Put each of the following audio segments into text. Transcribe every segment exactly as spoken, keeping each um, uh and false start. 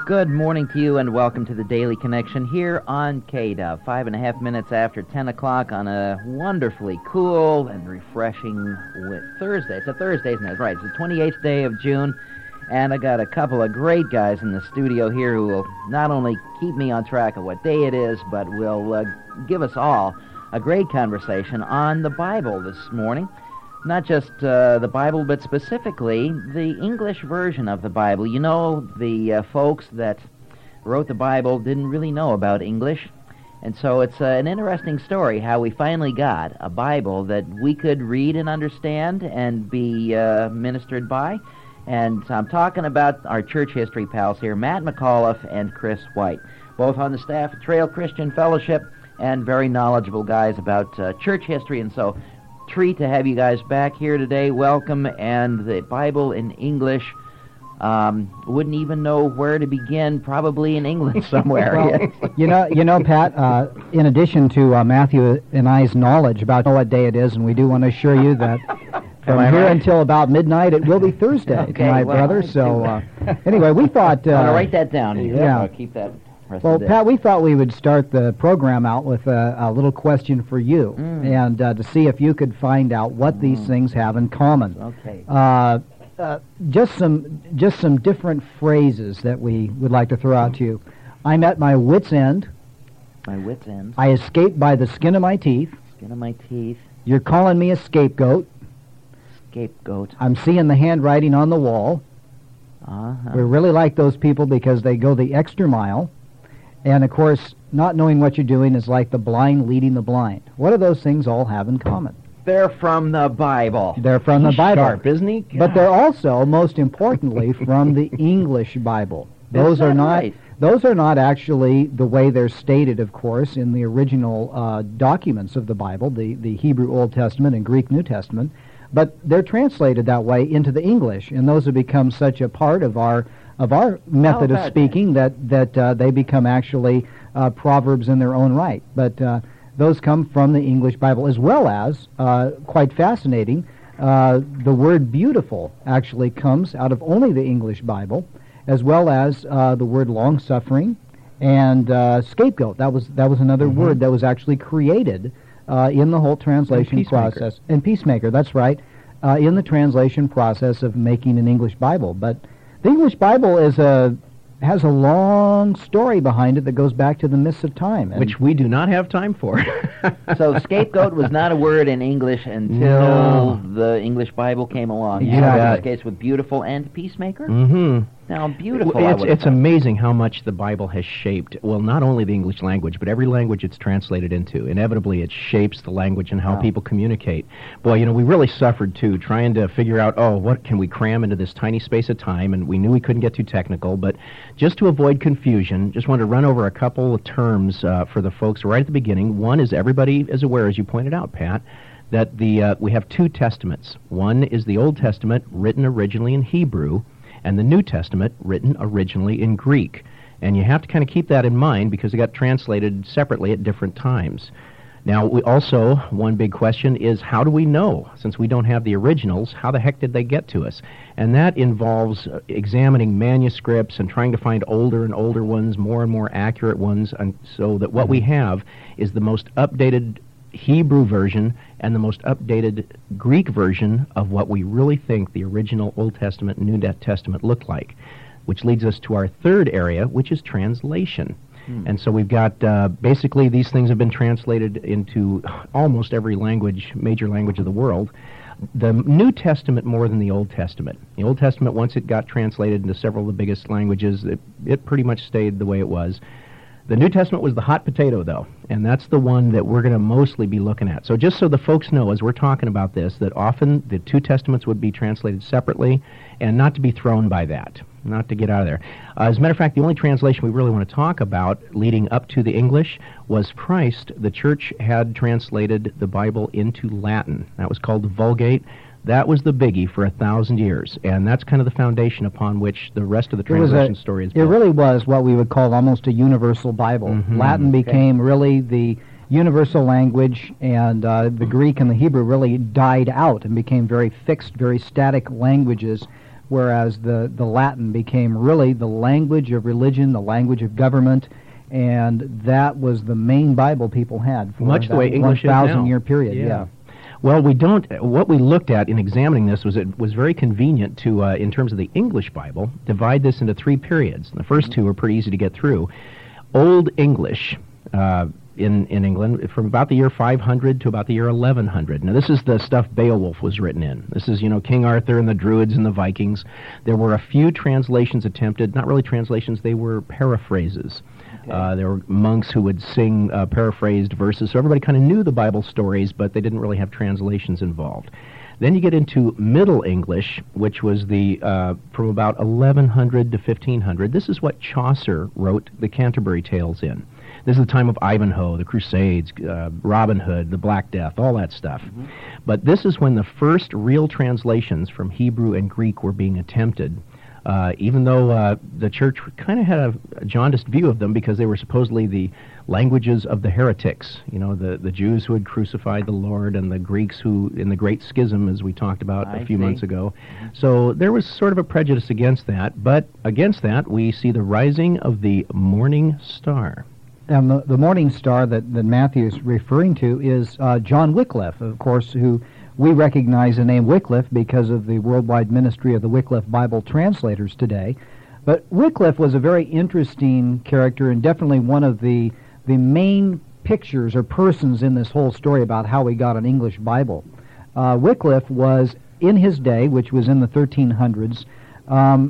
Good morning to you and welcome to the Daily Connection here on K D O V. Five and a half minutes after ten o'clock on a wonderfully cool and refreshing Thursday. It's a Thursday, isn't it? Right. It's the twenty-eighth day of June, and I got a couple of great guys in the studio here who will not only keep me on track of what day it is, but will uh, give us all a great conversation on the Bible this morning. Not just uh, the Bible, but specifically the English version of the Bible. You know, the uh, folks that wrote the Bible didn't really know about English, and so it's uh, an interesting story how we finally got a Bible that we could read and understand and be uh, ministered by. And I'm talking about our church history pals here, Matt McAuliffe and Chris White, both on the staff at Trail Christian Fellowship and very knowledgeable guys about uh, church history. And so treat to have you guys back here today. Welcome. And the Bible in English, um, wouldn't even know where to begin, probably in England somewhere. Well, you know, you know, Pat, uh, in addition to uh, Matthew and I's knowledge about what day it is, and we do want to assure you that from here right? until about midnight, it will be Thursday okay, tonight, well, brother. So uh, anyway, we thought... Uh, I'm going to write that down. Yeah. I'll keep that. Well, Pat, we thought we would start the program out with a, a little question for you, mm. and uh, to see if you could find out what mm. these things have in common. Okay. Uh, uh, just some, just some different phrases that we would like to throw out to you. I'm at my wit's end. My wit's end. I escaped by the skin of my teeth. Skin of my teeth. You're calling me a scapegoat. Scapegoat. I'm seeing the handwriting on the wall. Uh-huh. We really like those people because they go the extra mile. And, of course, not knowing what you're doing is like the blind leading the blind. What do those things all have in common? They're from the Bible. They're from He's the Bible. Sharp, isn't he? God. But they're also, most importantly, from the English Bible. Those are not. Right? Those are not actually the way they're stated, of course, in the original uh, documents of the Bible, the, the Hebrew Old Testament and Greek New Testament. But they're translated that way into the English, and those have become such a part of our of our method of speaking that that uh, they become actually uh, proverbs in their own right. But uh, those come from the English Bible, as well as, uh, quite fascinating, uh, the word beautiful actually comes out of only the English Bible, as well as uh, the word long-suffering and uh, scapegoat. That was that was another mm-hmm. word that was actually created uh, in the whole translation and process. And peacemaker, that's right, uh, in the translation process of making an English Bible. But the English Bible is a has a long story behind it that goes back to the mists of time. Which we do not have time for. So scapegoat was not a word in English until no. the English Bible came along. Yeah. And in this case with beautiful and peacemaker? Mm-hmm. Now, beautiful, It's, I it's amazing how much the Bible has shaped, well, not only the English language, but every language it's translated into. Inevitably, it shapes the language and how wow. people communicate. Boy, you know, we really suffered, too, trying to figure out, oh, what can we cram into this tiny space of time? And we knew we couldn't get too technical, but just to avoid confusion, just wanted to run over a couple of terms uh, for the folks right at the beginning. One is everybody is aware, as you pointed out, Pat, that the uh, we have two testaments. One is the Old Testament, written originally in Hebrew, and the New Testament, written originally in Greek. And you have to kind of keep that in mind because it got translated separately at different times. Now, we also, one big question is, how do we know, since we don't have the originals, how the heck did they get to us? And that involves uh, examining manuscripts and trying to find older and older ones, more and more accurate ones, and so that what we have is the most updated Hebrew version and the most updated Greek version of what we really think the original Old Testament and New Testament looked like, which leads us to our third area, which is translation. Hmm. And so we've got, uh, basically, these things have been translated into almost every language, major language of the world. The New Testament more than the Old Testament. The Old Testament, once it got translated into several of the biggest languages, it, it pretty much stayed the way it was. The New Testament was the hot potato, though, and that's the one that we're going to mostly be looking at. So just so the folks know, as we're talking about this, that often the two Testaments would be translated separately, and not to be thrown by that, not to get out of there. Uh, as a matter of fact, the only translation we really want to talk about leading up to the English was Christ. The church had translated the Bible into Latin. That was called the Vulgate. That was the biggie for a thousand years, and that's kind of the foundation upon which the rest of the translation a, story is it built. It really was what we would call almost a universal Bible. Mm-hmm. Latin became okay. really the universal language, and uh, the Greek and the Hebrew really died out and became very fixed, very static languages whereas the, the Latin became really the language of religion, the language of government, and that was the main Bible people had for Much that the way English is now. one thousand year period. Yeah. yeah. Well, we don't. What we looked at in examining this was it was very convenient to, uh, in terms of the English Bible, divide this into three periods. The first two are pretty easy to get through. Old English uh, in in England from about the year five hundred to about the year eleven hundred. Now, this is the stuff Beowulf was written in. This is, you know, King Arthur and the Druids and the Vikings. There were a few translations attempted. Not really translations; they were paraphrases. Uh, there were monks who would sing uh, paraphrased verses, so everybody kind of knew the Bible stories, but they didn't really have translations involved. Then you get into Middle English, which was the uh, from about eleven hundred to fifteen hundred. This is what Chaucer wrote the Canterbury Tales in. This is the time of Ivanhoe, the Crusades, uh, Robin Hood, the Black Death, all that stuff. Mm-hmm. But this is when the first real translations from Hebrew and Greek were being attempted. Uh, even though uh, the church kind of had a, a jaundiced view of them because they were supposedly the languages of the heretics, you know, the, the Jews who had crucified the Lord and the Greeks who, in the Great Schism, as we talked about I a few see. months ago. So there was sort of a prejudice against that, but against that we see the rising of the morning star. And the, the morning star that, that Matthew is referring to is uh, John Wycliffe, of course, who we recognize the name Wycliffe because of the worldwide ministry of the Wycliffe Bible translators today. But Wycliffe was a very interesting character and definitely one of the the main pictures or persons in this whole story about how we got an English Bible. Uh, Wycliffe was, in his day, which was in the thirteen hundreds, um,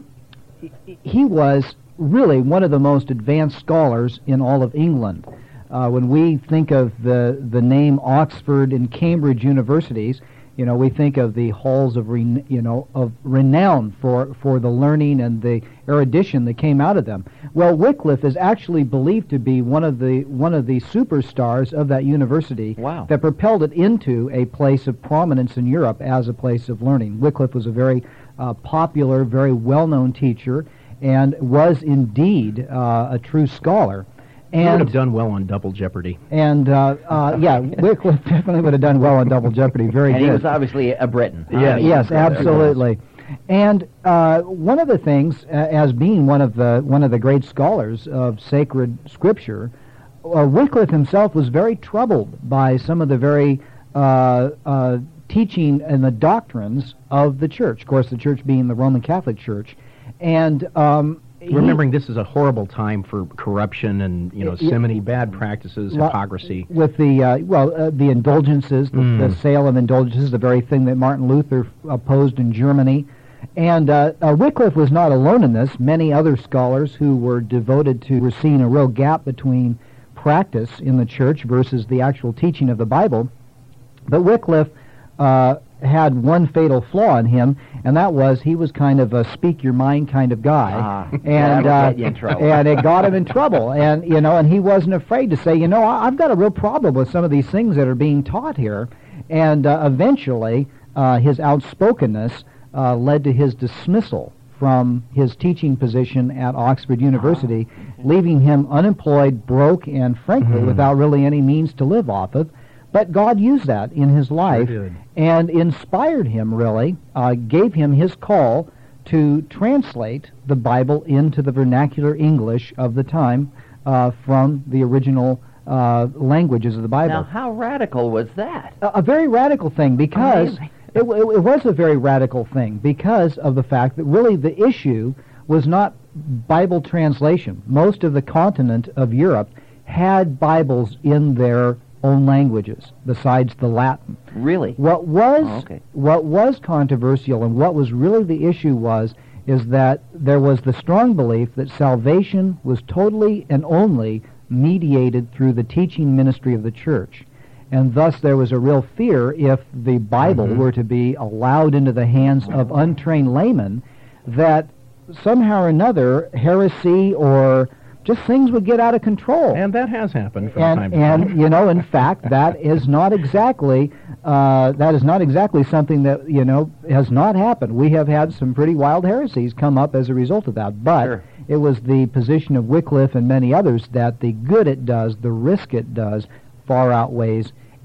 he was really one of the most advanced scholars in all of England. Uh, when we think of the, the name Oxford and Cambridge universities, you know, we think of the halls of, ren- you know, of renown for, for the learning and the erudition that came out of them. Well, Wycliffe is actually believed to be one of the one of the superstars of that university. Wow. That propelled it into a place of prominence in Europe as a place of learning. Wycliffe was a very uh, popular, very well-known teacher, and was indeed uh, a true scholar. He would And have done well on Double Jeopardy. and uh, uh, yeah, Wycliffe definitely would have done well on Double Jeopardy. Very And good. he was obviously a Briton. Yeah. I mean, Yes, so there it absolutely. And uh, one of the things, uh, as being one of the one of the great scholars of sacred scripture, uh, Wycliffe himself was very troubled by some of the very uh, uh, teaching and the doctrines of the church. Of course, the church being the Roman Catholic Church, and um, he- Remembering this is a horrible time for corruption and, you know, Yeah. so many bad practices, Lo- hypocrisy. with the uh, well, uh, the indulgences, the, Mm. the sale of indulgences, the very thing that Martin Luther opposed in Germany. And uh, uh, Wycliffe was not alone in this. Many other scholars who were devoted to were seeing a real gap between practice in the church versus the actual teaching of the Bible. But Wycliffe uh, had one fatal flaw in him, and that was he was kind of a speak your mind kind of guy. Ah, and that'll uh, get you in trouble. and it got him in trouble. And you know, and he wasn't afraid to say, you know, I, I've got a real problem with some of these things that are being taught here. And uh, eventually, uh, his outspokenness uh, led to his dismissal from his teaching position at Oxford University, leaving him unemployed, broke, and frankly, Mhm. without really any means to live off of. But God used that in his life did. and inspired him, really, uh, gave him his call to translate the Bible into the vernacular English of the time uh, from the original uh, languages of the Bible. Now, how radical was that? A, a very radical thing because Amazing. it, w- it was a very radical thing because of the fact that really the issue was not Bible translation. Most of the continent of Europe had Bibles in their own languages besides the Latin. Really? What was Oh, okay. what was controversial and what was really the issue was is that there was the strong belief that salvation was totally and only mediated through the teaching ministry of the church. And thus there was a real fear if the Bible Mhm. were to be allowed into the hands of untrained laymen that somehow or another heresy or just things would get out of control. And that has happened from And, time to time. and you know, in fact, that is not exactly uh, that is not exactly something that you know has not happened. We have had some pretty wild heresies come up as a result of that. But Sure. it was the position of Wycliffe and many others that the good it does, the risk it does, far outweighs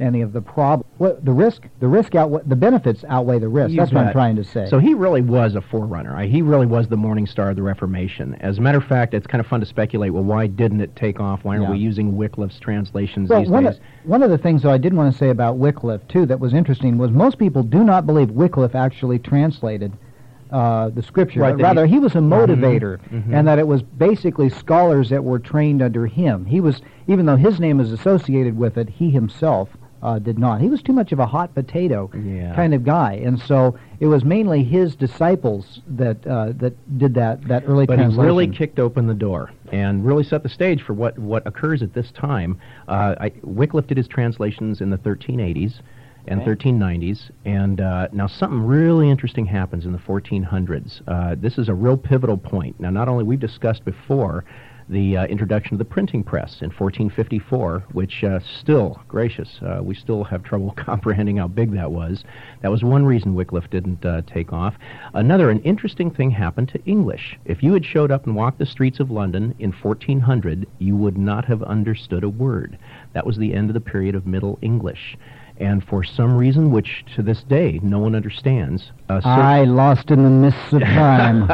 any of the problem. What, the risk, the risk outweigh, the benefits outweigh the risk. You That's what I'm bet. trying to say. So he really was a forerunner. I, he really was the morning star of the Reformation. As a matter of fact, it's kind of fun to speculate, well, why didn't it take off? Why aren't Yeah. we using Wycliffe's translations Well, these one days? of, one of the things, though, I did want to say about Wycliffe, too, that was interesting, was most people do not believe Wycliffe actually translated uh, the Scripture. Right, but that rather, he- he was a motivator, mhm. and that it was basically scholars that were trained under him. He was, even though his name is associated with it, he himself uh, did not. He was too much of a hot potato Yeah. kind of guy, and so it was mainly his disciples that uh, that did that, that early But he translation. really kicked open the door and really set the stage for what, what occurs at this time. Uh, I, Wycliffe did his translations in the thirteen eighties and Okay. thirteen nineties, and uh, now something really interesting happens in the fourteen hundreds. Uh, this is a real pivotal point. Now, not only we've discussed before the uh, introduction of the printing press in fourteen fifty-four, which uh, still, gracious, uh, we still have trouble comprehending how big that was. That was one reason Wycliffe didn't uh, take off. Another, an interesting thing happened to English. If you had showed up and walked the streets of London in fourteen hundred, you would not have understood a word. That was the end of the period of Middle English. And for some reason, which to this day no one understands, a cer- I lost in the mists of time.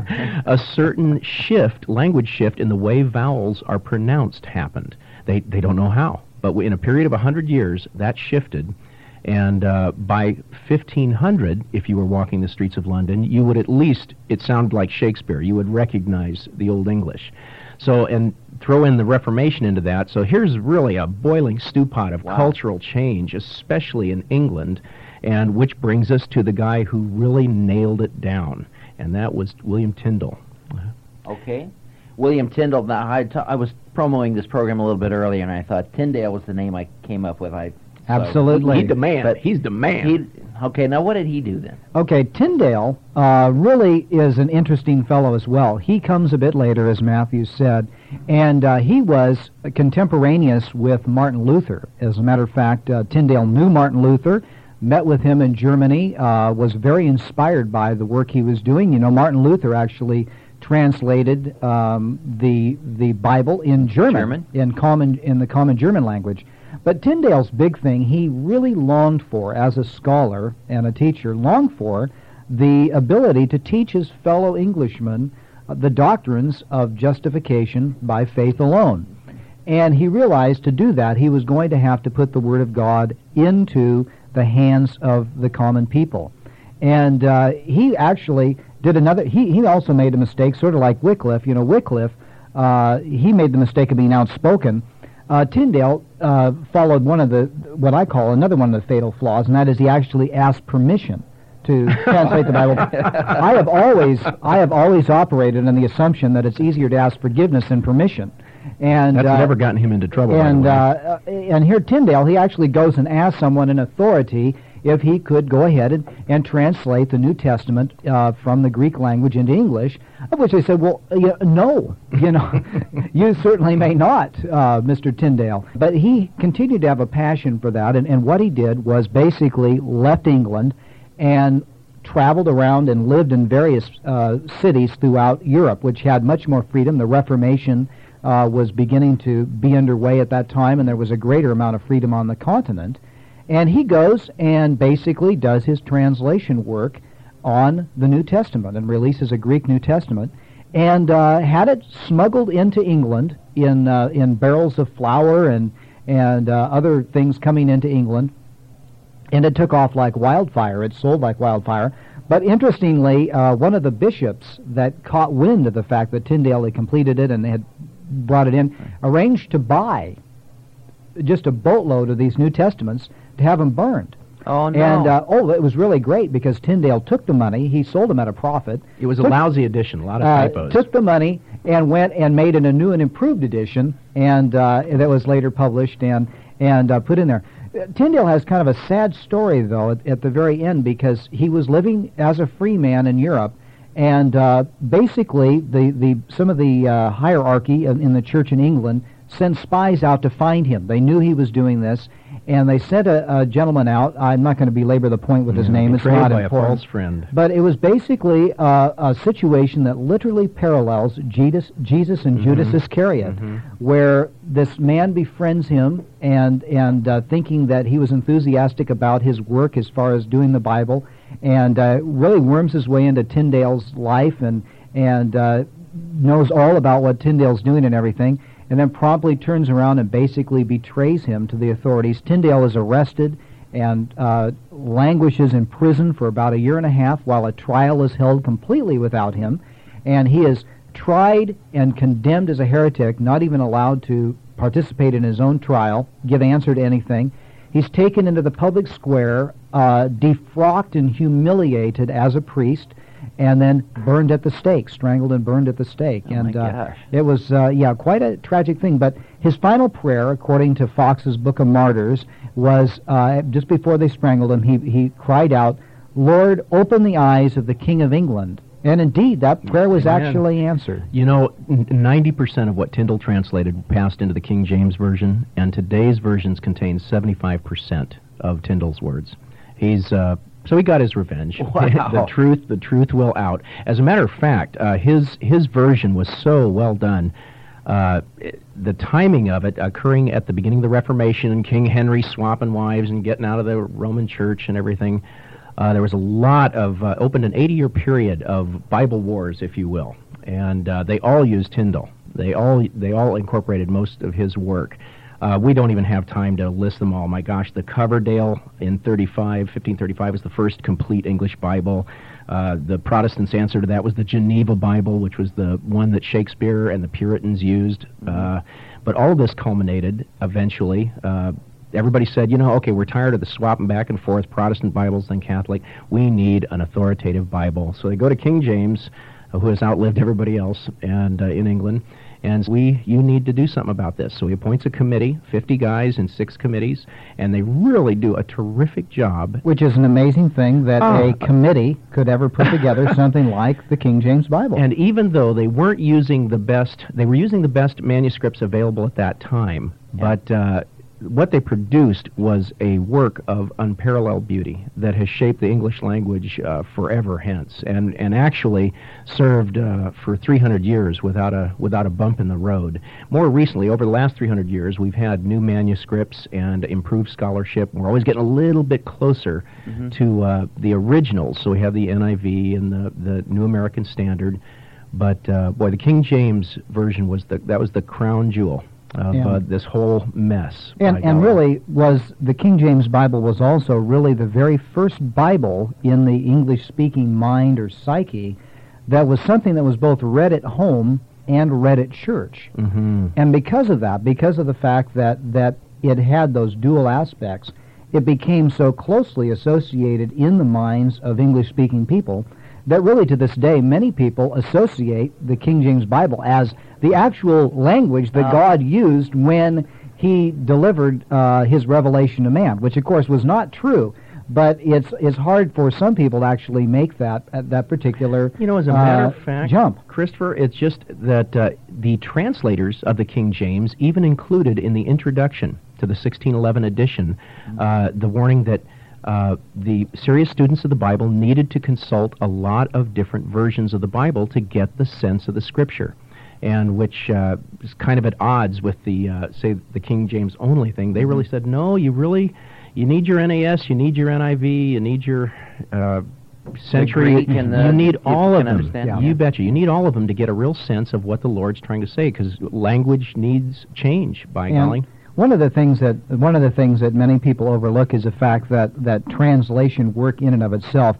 a certain shift, language shift in the way vowels are pronounced happened. They they don't know how, but in a period of a hundred years, that shifted. And uh, by fifteen hundred, if you were walking the streets of London, you would at least, it sounded like Shakespeare, you would recognize the Old English. So, and throw in the Reformation into that. So here's really a boiling stew pot of Wow. cultural change, especially in England, and which brings us to the guy who really nailed it down, and that was William Tyndale. Okay. William Tyndale. Now, I, t- I was promoting this program a little bit earlier, and I thought Tyndale was the name I came up with. I so- Absolutely. He's the man. But He's the man. He, okay, now what did he do then? Okay, Tyndale uh, really is an interesting fellow as well. He comes a bit later, as Matthew said, and uh, he was contemporaneous with Martin Luther. As a matter of fact, uh, Tyndale knew Martin Luther, met with him in Germany, uh, was very inspired by the work he was doing. You know, Martin Luther actually translated um, the the Bible in German, German? in common in the common German language. But Tyndale's big thing, he really longed for, as a scholar and a teacher, longed for the ability to teach his fellow Englishmen uh, the doctrines of justification by faith alone. And he realized to do that, he was going to have to put the Word of God into the hands of the common people. And uh, he actually did another, he, he also made a mistake, sort of like Wycliffe. You know, Wycliffe, uh, he made the mistake of being outspoken. Uh, Tyndale uh, followed one of the, what I call another one of the fatal flaws, and that is he actually asked permission to translate the Bible. I have always, I have always operated on the assumption that it's easier to ask forgiveness than permission. And That's uh, never gotten him into trouble. and by the uh, way. uh, and here Tyndale, he actually goes and asks someone in authority if he could go ahead and, and translate the New Testament uh, from the Greek language into English, of which they said, well, uh, no, you know, you certainly may not, uh, Mister Tyndale. But he continued to have a passion for that, and, and what he did was basically left England and traveled around and lived in various uh, cities throughout Europe, which had much more freedom. The Reformation uh, was beginning to be underway at that time, and there was a greater amount of freedom on the continent. And he goes and basically does his translation work on the New Testament and releases a Greek New Testament, and uh, had it smuggled into England in uh, in barrels of flour and and uh, other things coming into England, and it took off like wildfire. It sold like wildfire. But interestingly, uh, one of the bishops that caught wind of the fact that Tyndale had completed it and had brought it in, arranged to buy just a boatload of these New Testaments to have them burned. Oh, no. And, uh, oh, it was really great because Tyndale took the money, he sold them at a profit. It was a took- lousy edition, a lot of uh, typos. took the money and went and made an, a new and improved edition, and uh, that was later published and, and uh, put in there. Uh, Tyndale has kind of a sad story, though, at, at the very end, because he was living as a free man in Europe, and uh, basically the, the some of the uh, hierarchy in, in the church in England sent spies out to find him. They knew he was doing this, And they sent a, a gentleman out. I'm not going to belabor the point with his Yeah, name. It's betrayed not by important. a false friend. But it was basically uh, a situation that literally parallels Jesus, Jesus and Mhm. Judas Iscariot, Mhm. where this man befriends him and and uh, thinking that he was enthusiastic about his work as far as doing the Bible, and uh, really worms his way into Tyndale's life and and uh, knows all about what Tyndale's doing and everything, and then promptly turns around and basically betrays him to the authorities. Tyndale is arrested and uh, languishes in prison for about a year and a half while a trial is held completely without him, and he is tried and condemned as a heretic, not even allowed to participate in his own trial, give answer to anything. He's taken into the public square, uh, defrocked and humiliated as a priest, and then burned at the stake, strangled and burned at the stake. Oh, and my uh, gosh. it was, uh, yeah, quite a tragic thing. But his final prayer, according to Fox's Book of Martyrs, was uh, just before they strangled him, he, he cried out, "Lord, open the eyes of the King of England." And indeed, that prayer was Amen. actually answered. You know, n- ninety percent of what Tyndale translated passed into the King James Version, and today's versions contain seventy-five percent of Tyndale's words. He's uh, so he got his revenge. Wow. the truth, the truth will out. As a matter of fact, uh, his his version was so well done. Uh, it- the timing of it occurring at the beginning of the Reformation, and King Henry swapping wives and getting out of the Roman Church and everything. Uh, there was a lot of, uh, opened an eighty-year period of Bible wars, if you will, and uh, they all used Tyndale. They all they all incorporated most of his work. Uh, we don't even have time to list them all. My gosh, the Coverdale in thirty-five, fifteen thirty-five was the first complete English Bible. Uh, the Protestants' answer to that was the Geneva Bible, which was the one that Shakespeare and the Puritans used. Mm-hmm. Uh, but all this culminated eventually. Uh, Everybody said, you know, okay, we're tired of the swapping back and forth, Protestant Bibles and Catholic. We need an authoritative Bible. So they go to King James, uh, who has outlived everybody else and uh, in England, and we, you need to do something about this. So he appoints a committee, fifty guys in six committees, and they really do a terrific job. Which is an amazing thing that Oh. a committee could ever put together something like the King James Bible. And even though they weren't using the best, they were using the best manuscripts available at that time, Yeah. but uh, what they produced was a work of unparalleled beauty that has shaped the English language uh, forever hence, and and actually served uh, for three hundred years without a without a bump in the road. More recently, over the last three hundred years, we've had new manuscripts and improved scholarship. We're always getting a little bit closer Mhm. to uh, the originals. So we have the N I V and the the New American Standard, but uh, boy, the King James version was the that was the crown jewel of Yeah. uh, this whole mess. And by and God. really was the King James Bible was also really the very first Bible in the English-speaking mind or psyche that was something that was both read at home and read at church. Mhm. And because of that, because of the fact that, that it had those dual aspects, it became so closely associated in the minds of English-speaking people that really to this day many people associate the King James Bible as the actual language that Ah. God used when he delivered uh, his revelation to man, which of course was not true. But it's it's hard for some people to actually make that uh, that particular You know, as a matter uh, of fact, jump. Christopher, it's just that uh, the translators of the King James even included in the introduction to the sixteen eleven edition uh, the warning that uh, the serious students of the Bible needed to consult a lot of different versions of the Bible to get the sense of the Scripture, and which uh, is kind of at odds with the, uh, say, the King James only thing. They really said, no, you really, you need your N A S, you need your N I V, you need your uh, century, Greek and the- you need you all can of them. understand Yeah. You betcha. You need all of them to get a real sense of what the Lord's trying to say, because language needs change, by And golly. one of the things that one of the things that many people overlook is the fact that that translation work in and of itself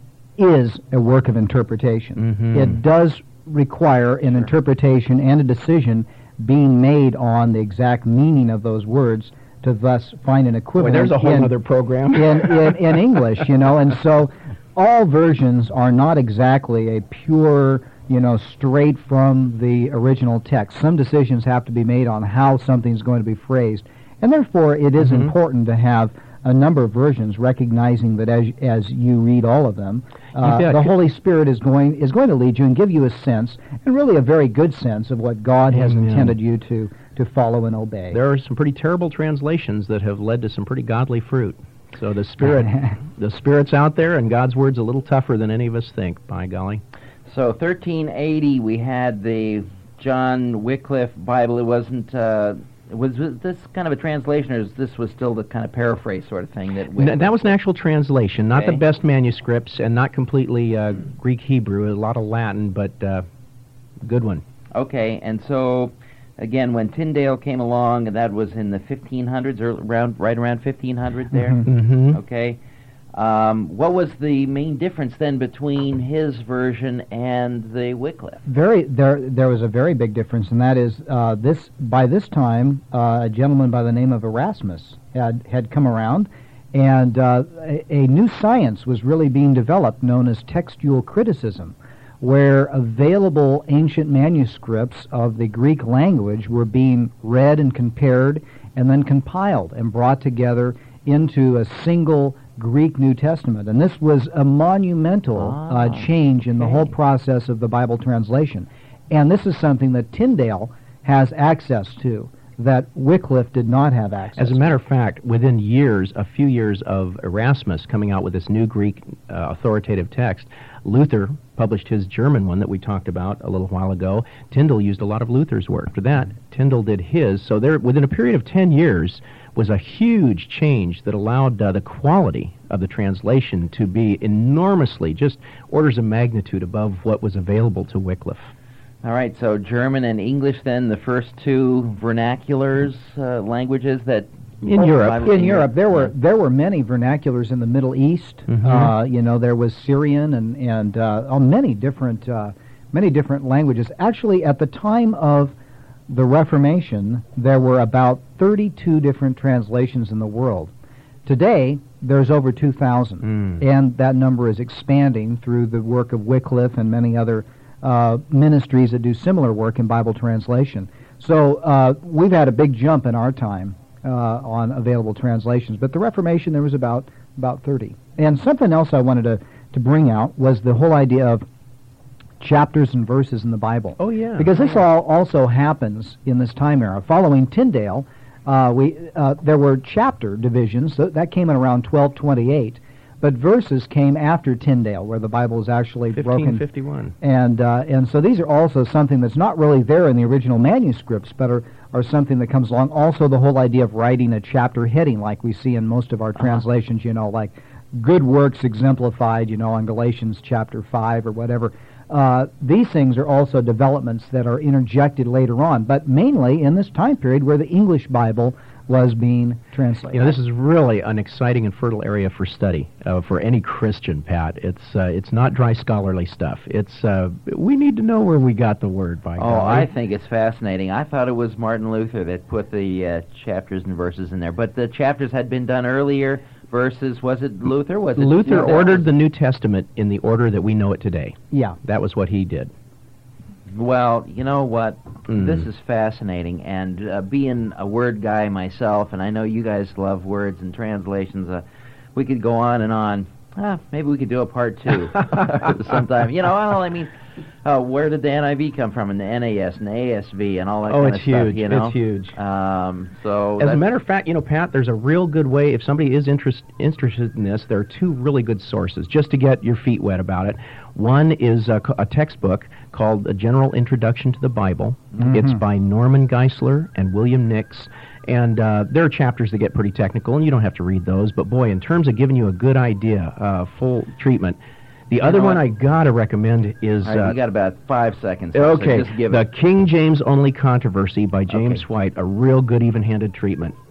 is a work of interpretation. Mhm. It does require an interpretation and a decision being made on the exact meaning of those words to thus find an Boy, equivalent there's a whole in, other program. in, in, in English, you know, and so all versions are not exactly a pure, you know, straight from the original text. Some decisions have to be made on how something's going to be phrased, and therefore it is Mhm. important to have a number of versions, recognizing that as as you read all of them, uh, bet. the Holy Spirit is going is going to lead you and give you a sense, and really a very good sense of what God has Amen. intended you to to follow and obey. There are some pretty terrible translations that have led to some pretty godly fruit. So the Spirit, the Spirit's out there, and God's Word's a little tougher than any of us think, by golly. So thirteen eighty, we had the John Wycliffe Bible. It wasn't... Uh, Was this kind of a translation, or is this was still the kind of paraphrase sort of thing? That N- that was an actual translation, not Okay. the best manuscripts, and not completely uh, Greek Hebrew, a lot of Latin, but uh, good one. Okay, and so, again, when Tyndale came along, that was in the fifteen hundreds, or around, right around fifteen hundred there? Mhm. Mm-hmm. Okay. Um, what was the main difference then between his version and the Wycliffe? Very, there, there was a very big difference, and that is uh, this. By this time, uh, a gentleman by the name of Erasmus had had come around, and uh, a, a new science was really being developed, known as textual criticism, where available ancient manuscripts of the Greek language were being read and compared, and then compiled and brought together into a single Greek New Testament. And this was a monumental Ah, uh, change in the okay. whole process of the Bible translation. And this is something that Tyndale has access to, that Wycliffe did not have access As a matter of fact, within years, a few years of Erasmus coming out with this new Greek uh, authoritative text, Luther published his German one that we talked about a little while ago. Tyndale used a lot of Luther's work. After that, Tyndale did his. So there, within a period of ten years, was a huge change that allowed uh, the quality of the translation to be enormously, just orders of magnitude above what was available to Wycliffe. All right, so German and English then, the first two vernaculars, uh, languages that... In Oh, Europe. Bible- In Europe, there were there were many vernaculars in the Middle East. Mhm. Uh, you know, there was Syrian and and uh, oh, many different uh, many different languages. Actually, at the time of the Reformation, there were about thirty-two different translations in the world. Today, there's over two thousand, Mm. and that number is expanding through the work of Wycliffe and many other uh, ministries that do similar work in Bible translation. So uh, we've had a big jump in our time uh, on available translations. But the Reformation, there was about about thirty. And something else I wanted to, to bring out was the whole idea of chapters and verses in the Bible. Oh, yeah. Because this all also happens in this time era. Following Tyndale, uh, we uh, there were chapter divisions. So that came in around twelve twenty-eight. But verses came after Tyndale, where the Bible is actually broken. fifteen fifty-one. And uh, and so these are also something that's not really there in the original manuscripts, but are, are something that comes along. Also, the whole idea of writing a chapter heading, like we see in most of our Uh-huh. translations, you know, like good works exemplified, you know, on Galatians chapter five or whatever. Uh, these things are also developments that are interjected later on, but mainly in this time period where the English Bible was being translated. You know, this is really an exciting and fertile area for study uh, for any Christian, Pat. It's uh, it's not dry scholarly stuff. It's uh, we need to know where we got the word, by Oh, golly. I think it's fascinating. I thought it was Martin Luther that put the uh, chapters and verses in there, but the chapters had been done earlier. Verses, was it Luther? Was it Luther no, that ordered was- the New Testament in the order that we know it today. Yeah. That was what he did. Well, you know what? Mm. This is fascinating, and uh, being a word guy myself, and I know you guys love words and translations, uh, we could go on and on. Ah, maybe we could do a part two sometime. You know, well, I mean, uh, where did the N I V come from, and the N A S and the A S V and all that Oh, kind it's of stuff, huge. you know? It's huge. Um, so As a that's- matter of fact, you know, Pat, there's a real good way, if somebody is interest, interested in this, there are two really good sources, just to get your feet wet about it. One is a, co- a textbook called A General Introduction to the Bible. Mhm. It's by Norman Geisler and William Nix. And uh, there are chapters that get pretty technical, and you don't have to read those. But, boy, in terms of giving you a good idea, uh, full treatment, the You other know one what? I got to recommend is... all right, uh, we got about five seconds. so Okay, just give The it. King James Only Controversy by James Okay. White, a real good even-handed treatment.